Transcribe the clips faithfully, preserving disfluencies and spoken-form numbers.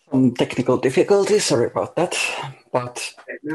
Some technical difficulties, sorry about that. But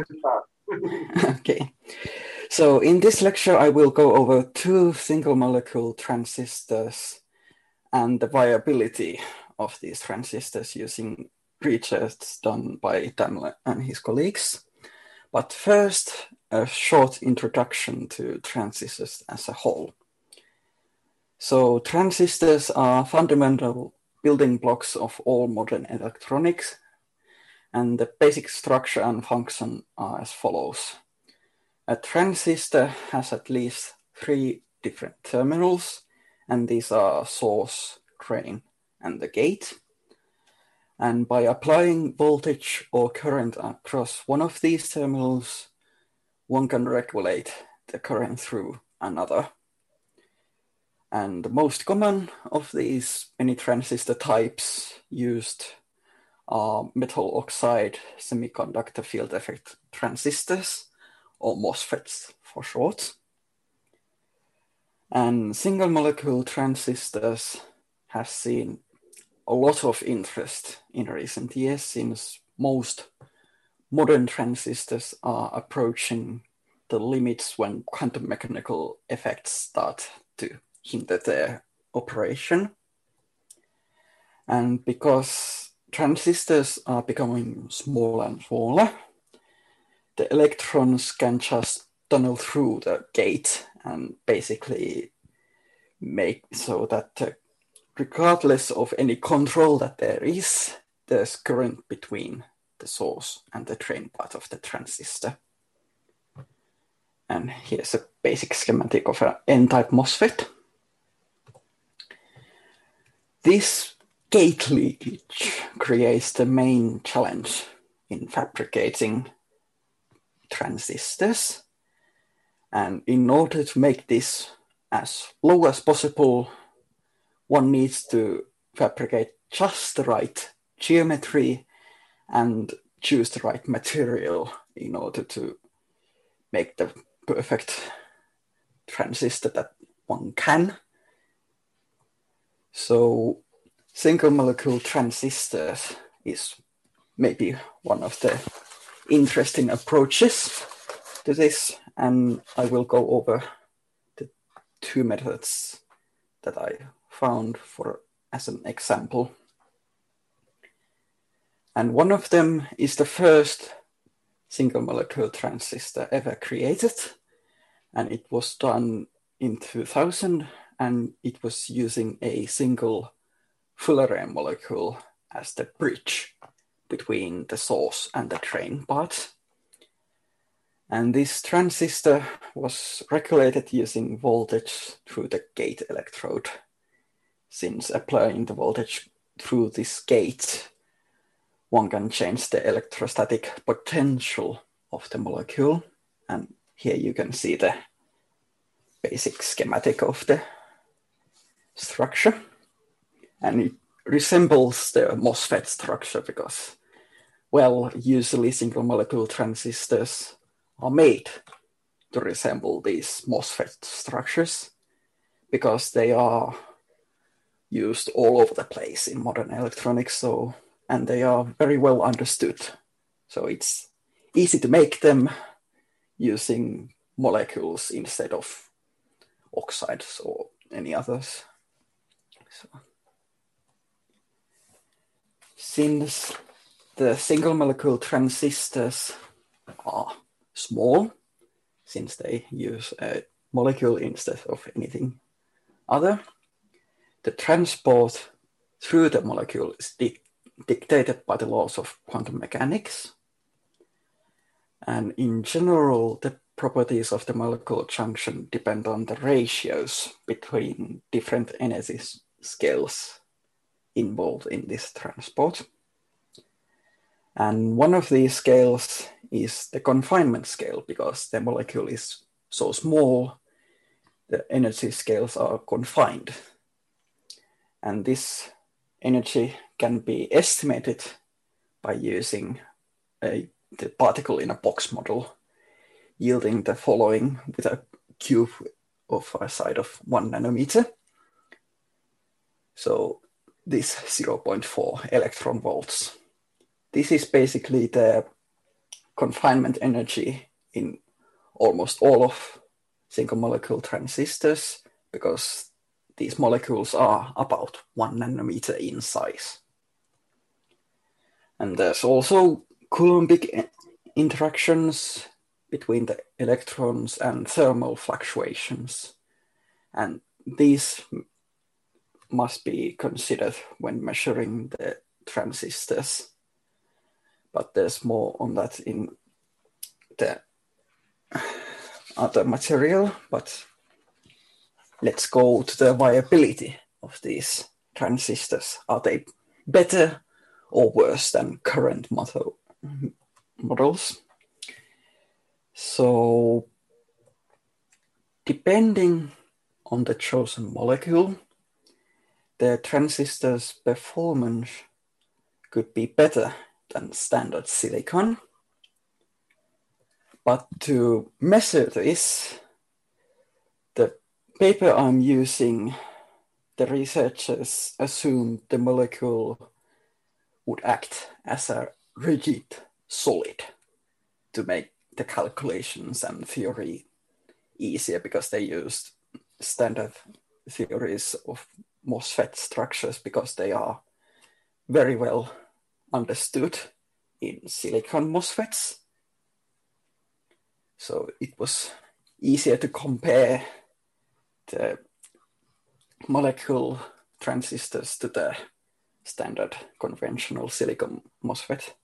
okay. So in this lecture, I will go over two single molecule transistors and the viability of these transistors using research done by Daimler and his colleagues. But first, a short introduction to transistors as a whole. So transistors are fundamental building blocks of all modern electronics, and the basic structure and function are as follows. A transistor has at least three different terminals, and these are source, drain, and the gate. And by applying voltage or current across one of these terminals, one can regulate the current through another. And the most common of these many transistor types used are metal oxide semiconductor field effect transistors, or MOSFETs for short. And single molecule transistors have seen a lot of interest in recent years, since most modern transistors are approaching the limits when quantum mechanical effects start to hinder their operation. And because transistors are becoming smaller and smaller, the electrons can just tunnel through the gate and basically make so that uh, regardless of any control that there is, there's current between the source and the drain part of the transistor. And here's a basic schematic of an N-type MOSFET. This gate leakage creates the main challenge in fabricating transistors. And in order to make this as low as possible, one needs to fabricate just the right geometry and choose the right material in order to make the perfect transistor that one can. So single molecule transistors is maybe one of the interesting approaches to this, and I will go over the two methods that I found for as an example. And one of them is the first single molecule transistor ever created, and it was done in two thousand, and it was using a single fullerene molecule as the bridge between the source and the drain part. And this transistor was regulated using voltage through the gate electrode, since applying the voltage through this gate, one can change the electrostatic potential of the molecule. And here you can see the basic schematic of the structure. And it resembles the MOSFET structure because, well, usually single molecule transistors are made to resemble these MOSFET structures because they are used all over the place in modern electronics, so and they are very well understood. So it's easy to make them using molecules instead of oxides or any others. So, since the single molecule transistors are small, since they use a molecule instead of anything other, the transport through the molecule is di- dictated by the laws of quantum mechanics. And in general, the properties of the molecular junction depend on the ratios between different energy scales involved in this transport. And one of these scales is the confinement scale, because the molecule is so small, the energy scales are confined. And this energy can be estimated by using a, the particle in a box model, yielding the following with a cube of a side of one nanometer. So this zero point four electron volts this is basically the confinement energy in almost all of single molecule transistors, because these molecules are about one nanometer in size. And there's also Coulombic interactions between the electrons and thermal fluctuations. And these must be considered when measuring the transistors. But there's more on that in the other material. But let's go to the viability of these transistors. Are they better or worse than current models? So, depending on the chosen molecule, the transistor's performance could be better than standard silicon. But to measure this, the paper I'm using, the researchers assumed the molecule would act as a rigid solid to make the calculations and theory easier, because they used standard theories of MOSFET structures because they are very well understood in silicon MOSFETs. So it was easier to compare the molecule transistors to the standard conventional silicon MOSFET.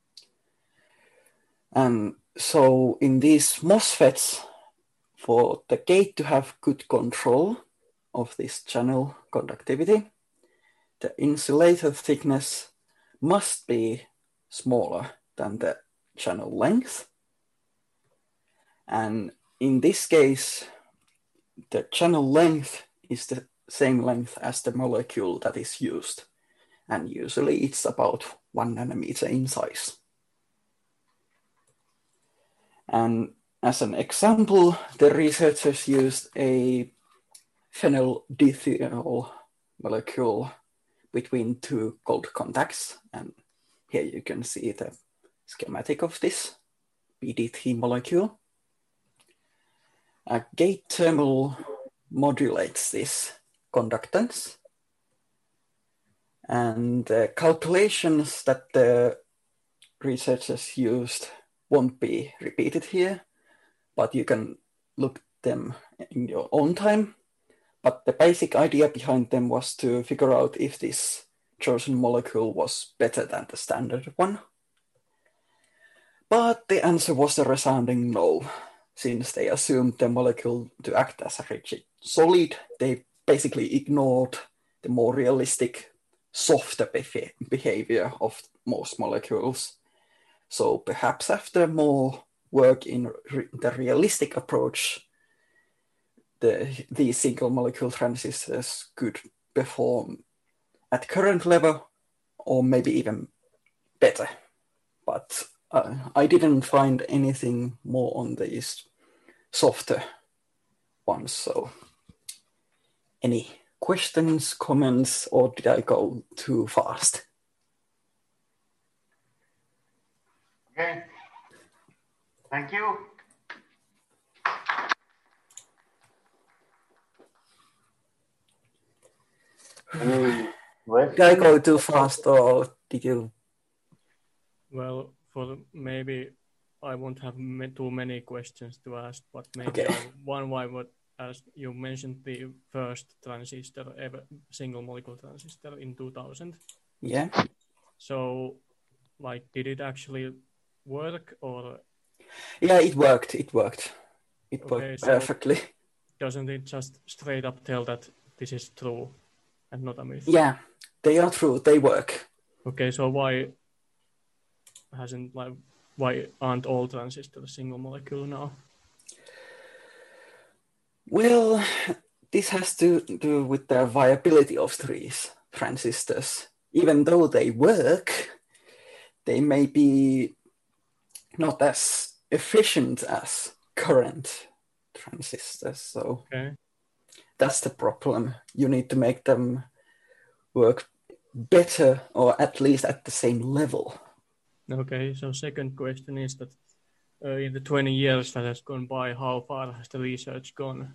And so in these MOSFETs, for the gate to have good control of this channel conductivity, the insulator thickness must be smaller than the channel length. And in this case, the channel length is the same length as the molecule that is used. And usually it's about one nanometer in size. And as an example, the researchers used a phenyldiethyl molecule between two gold contacts. And here you can see the schematic of this P D T molecule. A gate terminal modulates this conductance. And the calculations that the researchers used won't be repeated here, but you can look them in your own time. But the basic idea behind them was to figure out if this chosen molecule was better than the standard one. But the answer was a resounding no. Since they assumed the molecule to act as a rigid solid, they basically ignored the more realistic, softer behavior of most molecules. So perhaps after more work in re- the realistic approach, the, these single molecule transistors could perform at current level or maybe even better. But uh, I didn't find anything more on these softer ones. So any questions, comments, or did I go too fast? Okay, thank you. Any questions? Did I go too fast, or did you? Well, for maybe I won't have too many questions to ask, but maybe Okay. I, one I would ask. You mentioned the first transistor ever, single molecule transistor in two thousand. Yeah. So, like, did it actually work, or? Yeah, it worked. It worked. It Okay, worked so perfectly. doesn't it just straight up tell that this is true and not a myth? Yeah, they are true. They work. Okay, so why hasn't like why aren't all transistors single molecule now? Well, this has to do with the viability of these transistors. Even though they work, they may be not as efficient as current transistors. So Okay. that's the problem. You need to make them work better, or at least at the same level Okay, so second question is that uh, in the twenty years that has gone by, how far has the research gone?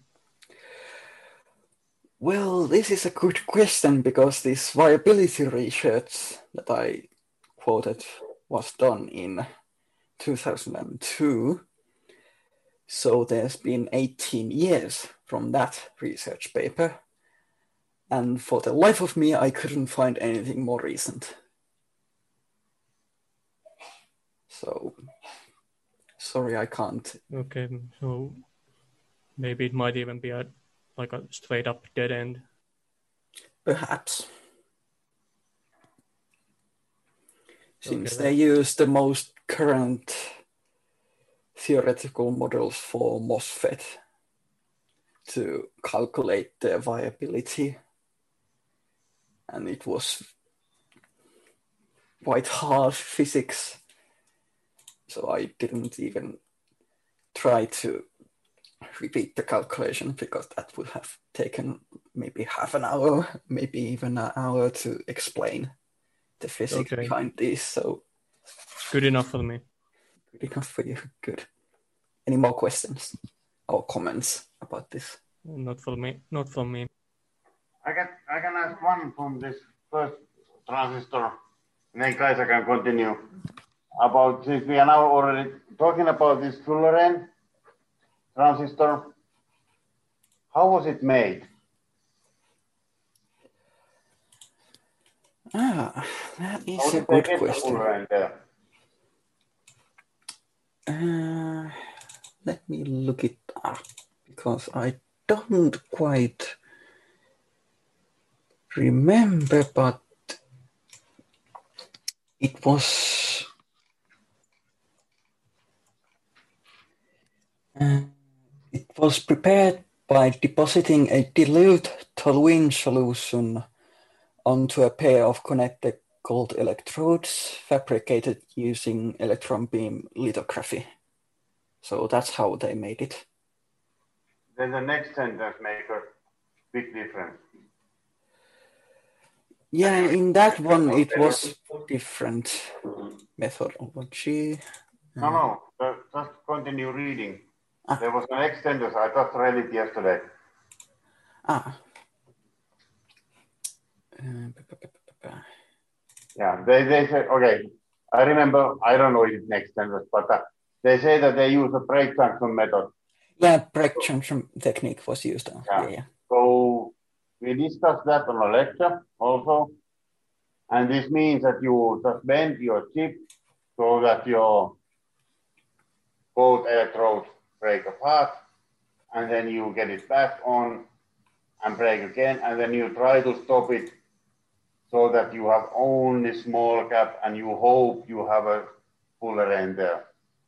Well, this is a good question because this viability research that I quoted was done in two thousand two. So there's been eighteen years from that research paper. And for the life of me, I couldn't find anything more recent. So, sorry, I can't. Okay, so maybe it might even be a like a straight up dead end. Perhaps. Since Okay, they use the most current theoretical models for MOSFET to calculate the viability. And it was quite hard physics. So I didn't even try to repeat the calculation because that would have taken maybe half an hour, maybe even an hour to explain the physics Okay. behind this. So good enough for me. Good enough for you. Good. Any more questions or comments about this? Not for me. Not for me. I can I can ask one from this first transistor, and then guys I can continue about, since we are now already talking about this fullerene transistor. How was it made? Ah, that is How a did they good get the question. fullerene there? Uh, let me look it up because I don't quite remember, but it was uh, it was prepared by depositing a dilute toluene solution onto a pair of connected gold electrodes fabricated using electron beam lithography. So that's how they made it. Then the next sentence make a big difference. Yeah, in that one it was different methodology. No, no, uh, just continue reading. Ah. There was the next sentence, I just read it yesterday. Ah. Uh, Yeah, they, they say, okay, I remember, I don't know if it's next sentence, but uh, they say that they use a break junction method. Yeah, break junction technique was used. Yeah. yeah, yeah. So we discussed that on a lecture also. And this means that you just bend your chip so that your both electrodes break apart, and then you get it back on and break again, and then you try to stop it so that you have only small gap, and you hope you have a fullerene there.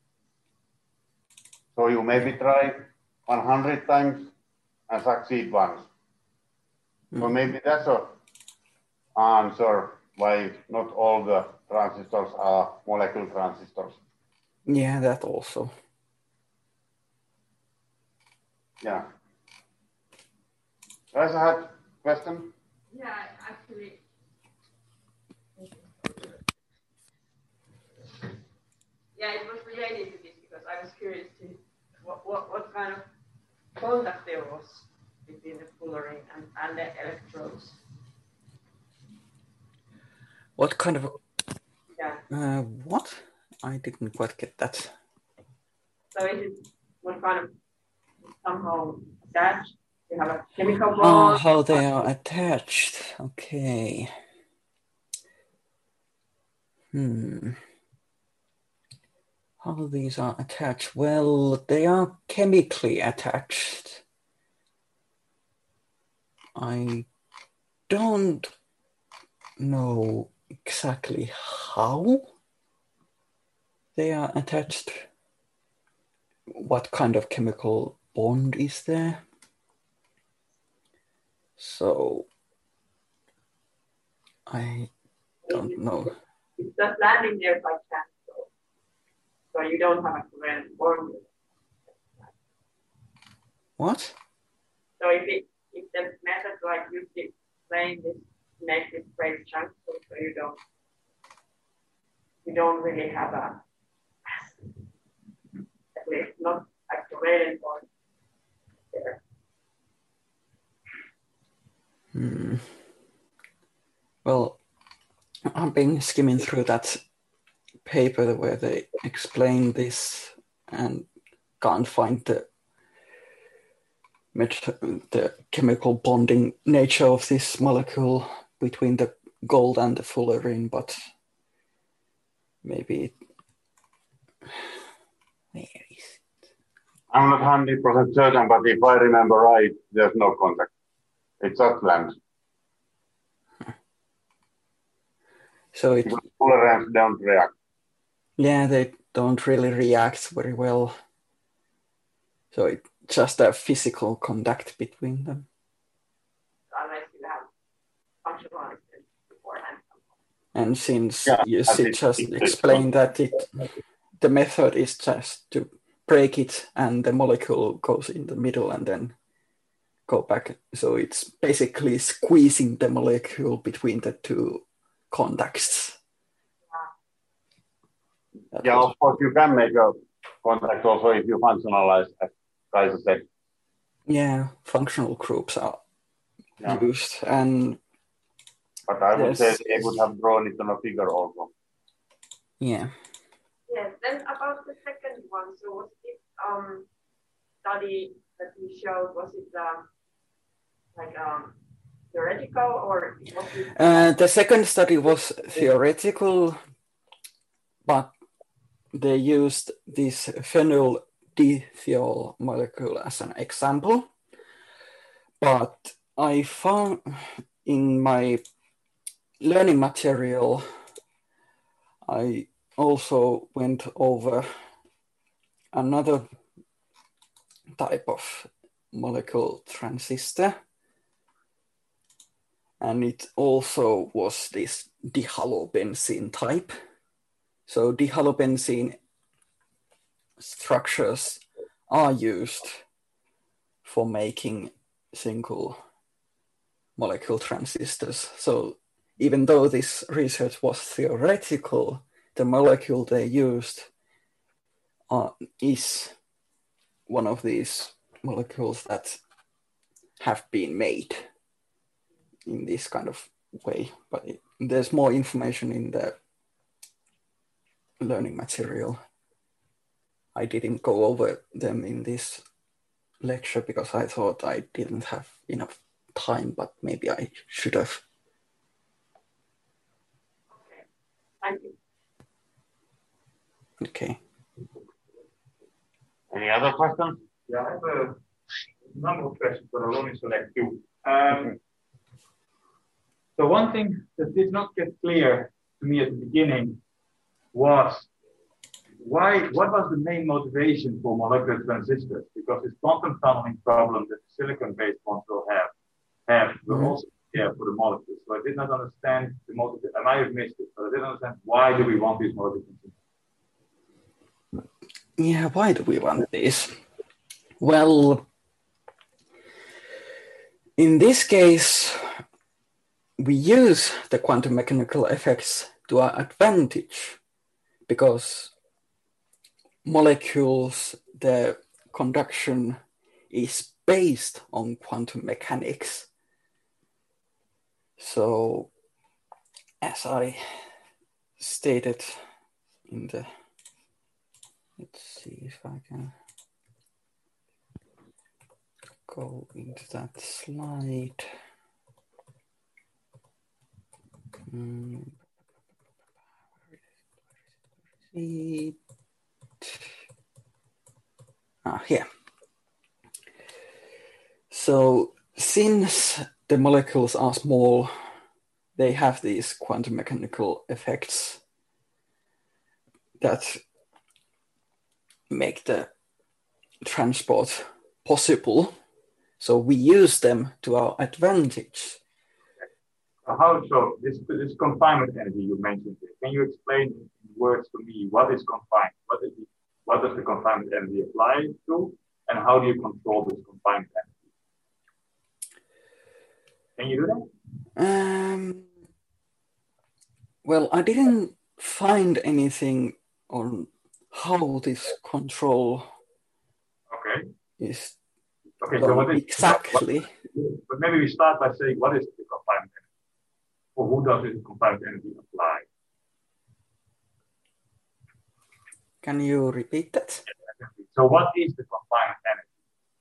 So you maybe try one hundred times and succeed once. Mm. So maybe that's an answer why not all the transistors are molecule transistors. Yeah, that also. Yeah. Guys, I had a question. Yeah, actually. Yeah, it was related to this because I was curious to what, what, what kind of contact there was between the fullerene and, and the electrodes. What kind of a... Yeah. Uh, what? I didn't quite get that. So is it what kind of somehow attached? You have a chemical bond? Oh, how they are attached. Okay. Hmm. How these are attached? Well, they are chemically attached. I don't know exactly how they are attached. What kind of chemical bond is there? So I don't know. It's just landing there by chance, so, so you don't have a covalent bond. What? So if it, if the method like you explain this makes it break chunks, so you don't we don't really have a, at least not activated one there. Hmm. Well, I've been skimming through that paper where they explain this and can't find the the chemical bonding nature of this molecule between the gold and the fullerene, but maybe it, where is it? I'm not one hundred percent certain, but if I remember right, there's no contact. It's just land. So it, because fullerenes don't react. Yeah, they don't really react very well. So it's just a physical contact between them. Unless you have functional analysis beforehand. And since Yeah, you I see, think just it's- explained that it, the method is just to break it and the molecule goes in the middle and then go back. So it's basically squeezing the molecule between the two contacts. That Yeah, was- of course, you can make a contact also if you functionalize, as Kaisa said. yeah, functional groups are Yeah. used, and But I would say Yes. they would have drawn it on a figure also. yeah, Yes, then about the second one, so was this um, study that you showed, was it um, like um, theoretical or was it? uh, the second study was theoretical, but they used this phenyl dithiol molecule as an example. But I found in my learning material, I also went over another type of molecule transistor, and it also was this dihalobenzene type. So dihalobenzene structures are used for making single molecule transistors. So even though this research was theoretical, the molecule they used uh, is one of these molecules that have been made in this kind of way. But it, there's more information in the learning material. I didn't go over them in this lecture because I thought I didn't have enough time, but maybe I should have. Okay, thank you. Okay. Any other questions? Yeah, I have a number of questions, but I'll only select two. Um, so one thing that did not get clear to me at the beginning was why, what was the main motivation for molecular transistors? Because this quantum tunneling problem that the silicon-based ones will have, have will Mhm. also care for the molecules. So I did not understand the motive. I might have missed it, but I didn't understand why do we want these molecular transistors? Yeah, why do we want this? Well, in this case, we use the quantum mechanical effects to our advantage because molecules, their conduction is based on quantum mechanics. So, as I stated in the, let's see if I can go into that slide. Mm. Where is it? Ah, here. So since the molecules are small, they have these quantum mechanical effects that make the transport possible. So we use them to our advantage. How so? This this confinement energy you mentioned here. Can you explain in words to me what is confined? What is the, what does the confinement energy apply to, and how do you control this confinement energy? Can you do that? Um, well, I didn't find anything on how this control Okay. is Okay. done So what is exactly. What, but maybe we start by saying what is the confinement energy, or who does this confinement energy apply? Can you repeat that? So what is the confinement energy?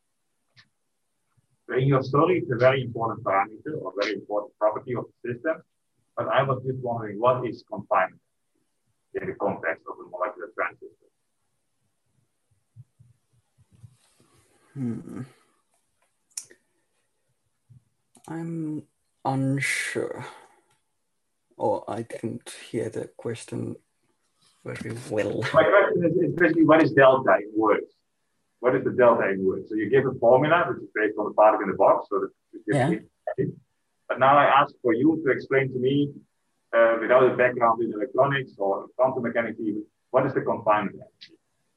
So in your story, it's a very important parameter or very important property of the system. But I was just wondering, what is confinement in the context of a molecular transistor? Hmm. I'm unsure. Or I didn't hear the question very well. My question is, is basically, what is delta in words? What is the delta in words? So you give a formula, which is based on the particle in the box. So that Yeah. it, but now I ask for you to explain to me, uh, without a background in electronics or quantum mechanics even, what is the confinement energy?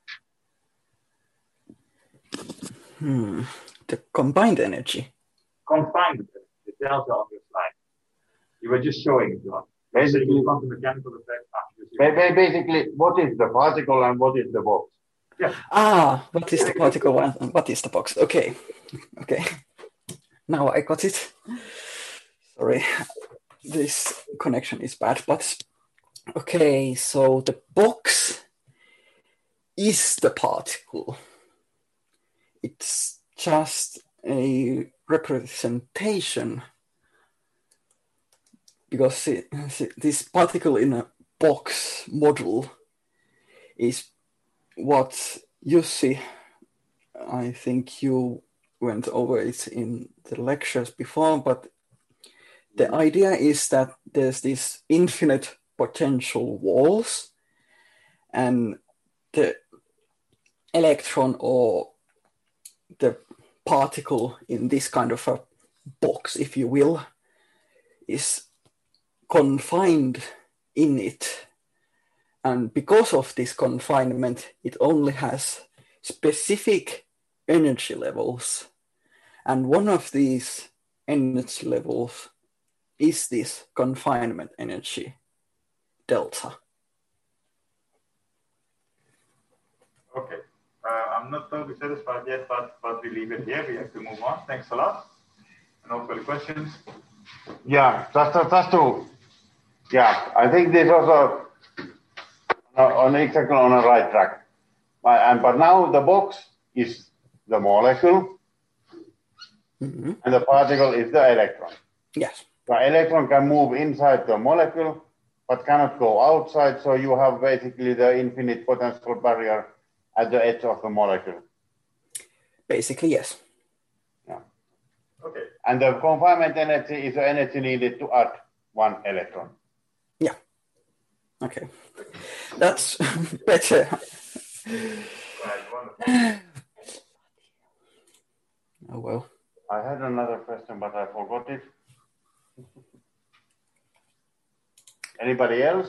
Hmm. The combined energy. Confinement energy, the delta on your slide. You were just showing it to us. Basically, quantum mechanical effect. Ah, just- ba- ba- basically, what is the particle and what is the box? Yeah. Ah, what is the particle and what is the box? Okay. Okay. Now I got it. Sorry. This connection is bad, but okay, so the box is the particle. It's just a representation because it, this particle in a box model is what Jussi, I think you went over it in the lectures before, but the idea is that there's this infinite potential walls and the electron or the particle in this kind of a box, if you will, is confined in it. And because of this confinement, it only has specific energy levels. And one of these energy levels is this confinement energy, delta. Okay. Uh, I'm not totally satisfied yet, but, but we leave it here. We have to move on. Thanks a lot. No further questions? Yeah, just to, just to, yeah, I think this also on exactly on the right track. But, and, but now the box is the molecule, Mm-hmm. and the particle is the electron. Yes. The electron can move inside the molecule, but cannot go outside, so you have basically the infinite potential barrier at the edge of the molecule. Basically, yes. Yeah. Okay. And the confinement energy is the energy needed to add one electron. Yeah. Okay. That's better. Right, wonderful. Oh, well. I had another question, but I forgot it. Anybody else?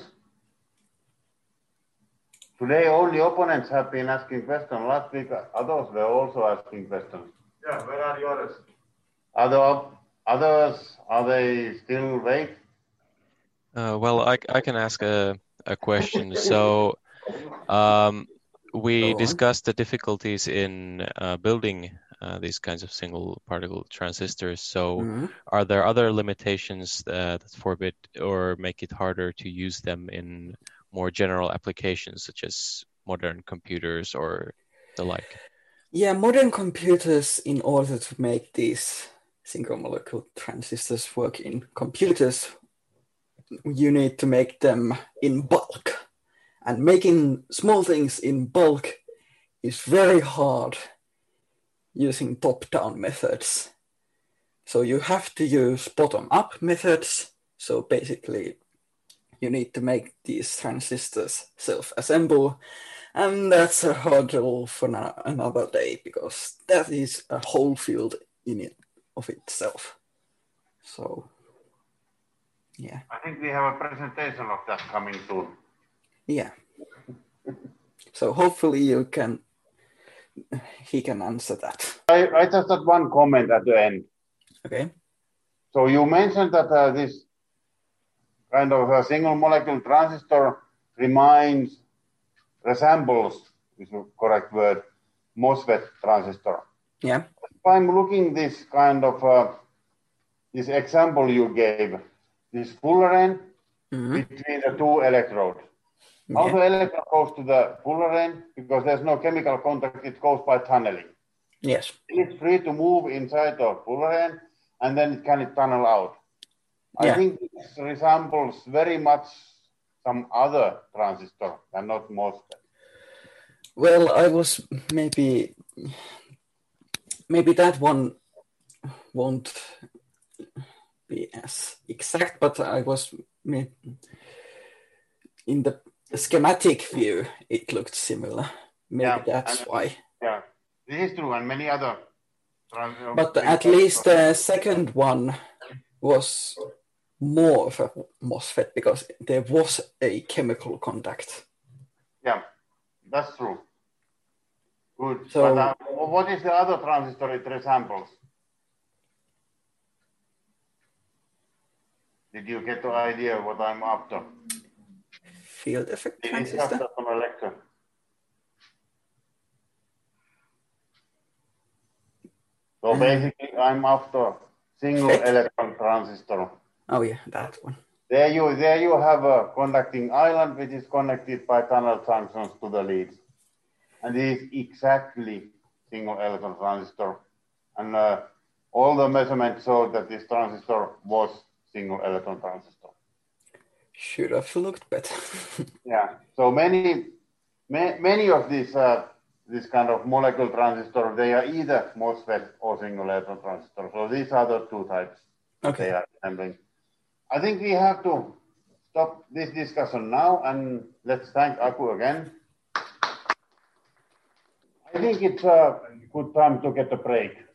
Today, only opponents have been asking questions. Last week, others were also asking questions. Yeah, where are the others? Other, others, are they still vague? Uh, well, I, I can ask a, a question. So um, we Go on. discussed the difficulties in uh, building uh, these kinds of single particle transistors. So Mm-hmm. are there other limitations uh, that forbid or make it harder to use them in more general applications, such as modern computers or the like? Yeah, modern computers, in order to make these single molecule transistors work in computers, you need to make them in bulk. And making small things in bulk is very hard using top-down methods. So you have to use bottom-up methods. So basically, you need to make these transistors self-assemble. And that's a hurdle for na- another day, because that is a whole field in it of itself. So, yeah. I think we have a presentation of that coming soon. Yeah. So hopefully you can, he can answer that. I, I just had one comment at the end. Okay. So you mentioned that uh, this kind of a single molecule transistor reminds, resembles, is the correct word, MOSFET transistor. Yeah. If I'm looking this kind of, uh, this example you gave, this fullerene Mm-hmm. between the two electrodes. How Yeah. the electrode goes to the fullerene, because there's no chemical contact, it goes by tunneling. Yes. It's free to move inside the fullerene, and then it can tunnel out. I Yeah. think this resembles very much some other transistor and not MOSFET. Well, I was maybe maybe that one won't be as exact, but I was may- in the schematic view, it looked similar. Maybe Yeah, that's and- why. Yeah, this is true, and many other. trans- But many at other least the second one was more of a MOSFET because there was a chemical contact. Yeah, that's true. Good. So- but uh, what is the other transistor it resembles? Did you get the idea what I'm after? Field effect We discussed transistor. that on a lecture. So Uh, basically, I'm after single FET? electron transistor. Oh yeah, that one. There you, there you have a conducting island which is connected by tunnel junctions to the leads. And it is exactly single electron transistor. And uh, all the measurements showed that this transistor was single electron transistor. Should have looked better. Yeah. So many, ma many of these, uh, this kind of molecule transistor, they are either MOSFET or single electron transistor. So these are the two types Okay. they are assembling. I think we have to stop this discussion now, and let's thank Aku again. I think it's a good time to get a break.